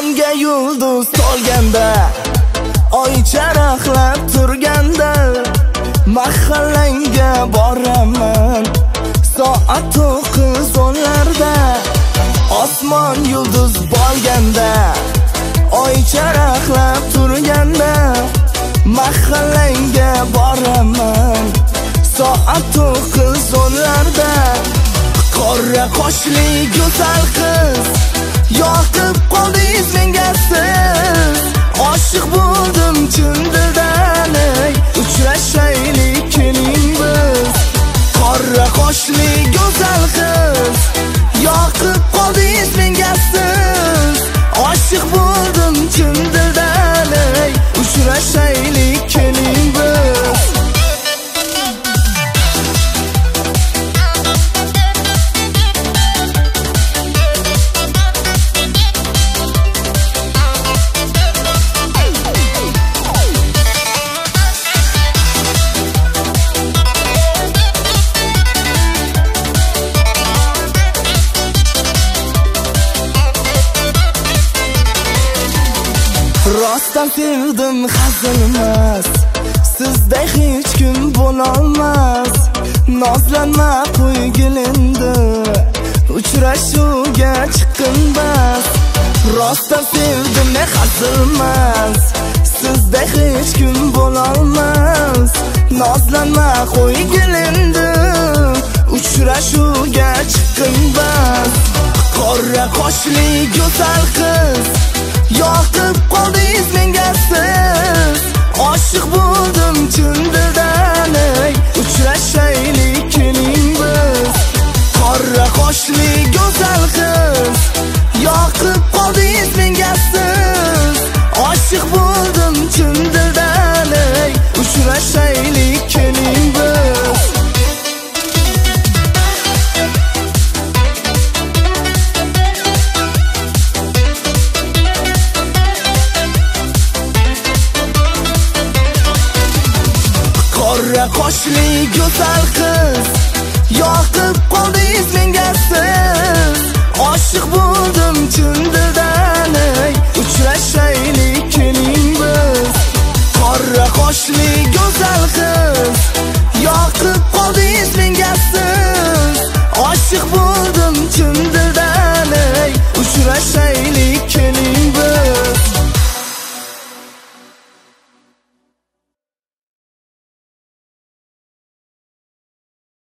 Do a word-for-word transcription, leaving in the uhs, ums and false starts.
osmonga yulduz to'lganda, oy charaqlab turganda, mahallangga boraman soat to'qqiz o'nlarda. Osmon yulduz bo'lganda, oy charaqlab turganda, mahallangga boraman soat to'qqiz o'nlarda. Qora qoshli go'zal qiz, yoqib qoldingiz menga siz. Oshiq bo'ldim chin dildan, ey uchrashaylik keling biz. Qora qoshli go'zal qiz, yoqib qoldingiz menga siz. Oshiq bo'ldim chin dildan, ey uchrashaylik keling biz. Rostdan sevdim hazilmas, sizday hech kim bo'lolmas. Nozlanma qo'ygil endi, uchrashuvga chiqqin bas. Rostdan sevdim ne hazilmas, sizday hech kim bo'lolmas. Nozlanma qo'ygil endi, uchrashuvga chiqqin bas. Qora qoshli go'zal qiz, yoqib qoldingiz menga siz. Oshiq bo'ldim chin dildan, ey uchrashaylik keling biz. Qora qoshli go'zal qiz, yoqib qoldingiz menga siz. Oshiq bo'ldim chin dildan, ey uchrashaylik keling biz. Qora qoshli go'zal qiz, yoqib qoldingiz menga siz. Oshiq bo'ldim chin dildan,